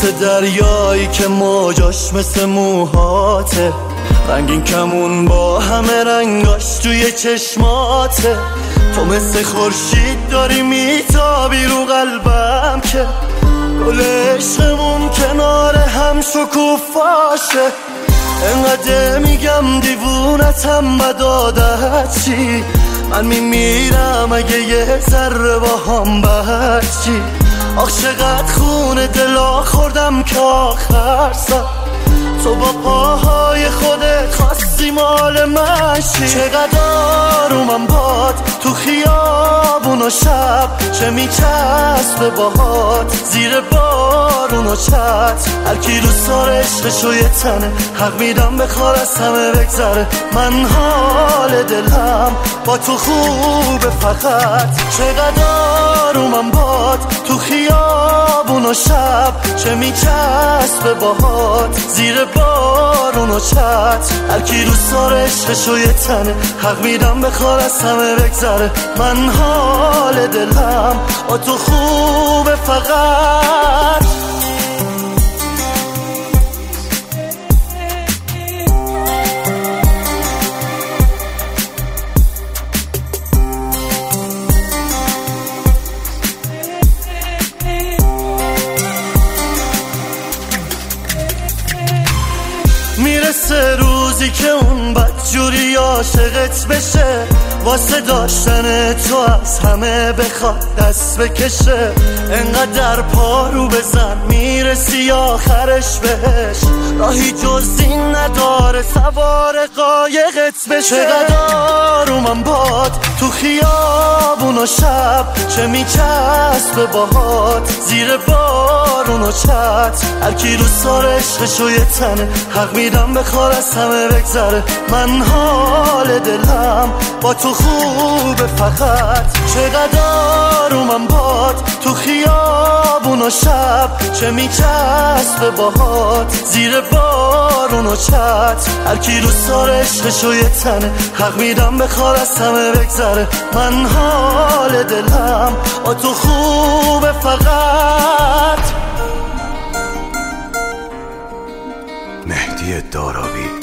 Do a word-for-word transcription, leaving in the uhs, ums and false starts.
مثل دریایی که موجاش مثل موهاته، رنگین کمون با همه رنگاش توی چشماته. تو مثل خورشید داری میتابی رو قلبم که گل عشقمون کنار هم شکوفاشه. انقدر میگم دیوونتم بد عادت چی، من میمیرم اگه یه ذره با هم بچی. آخ چقدر خون دلا خوردم که آخر سر تو با پاهای خودت خواستی مال من شی. چقدر آرومم باد تو خیابون و شب، چه میچسبه باهات زیر بارون و چت. هر کی دوست داره عشقشو یه تنه، حق میدم بخوار از همه بگذره. من حال دلم با تو خوبه فقط. چقدر آرومم باد تو خیابون و شب، چه میچسبه باهات زیر بارون و چت. هر کی دوست داره عشقشو یه تنه، حق میدم بخوار از همه بگذره. من حال دلم با تو خوبه فقط. میرسه روزی که اون بدجوری عاشقت بشه، واسه داشتن تو از همه بخواد دست بکشه. انقدر پارو بزن میرسی آخرش بهش، راهی جز این نداره سوار قایقت بشه. چقدر آرومم باد تو خیابون و شب، چه میچسبه باهات زیر بارون و چت. هر کی دوست داره عشقشو یه تنه، حق میدم بخوار از همه بگذره. من حال دلم با تو خوبه فقط. چقدر آرومم باد تو خیابون و شب، چه میچسبه باهات زیر بارون و چت. هر کی دوست داره عشقشو یه تنه، حق میدم بخوار از همه بگذره. من حال دلم با تو خوبه فقط. مهدی دارابی.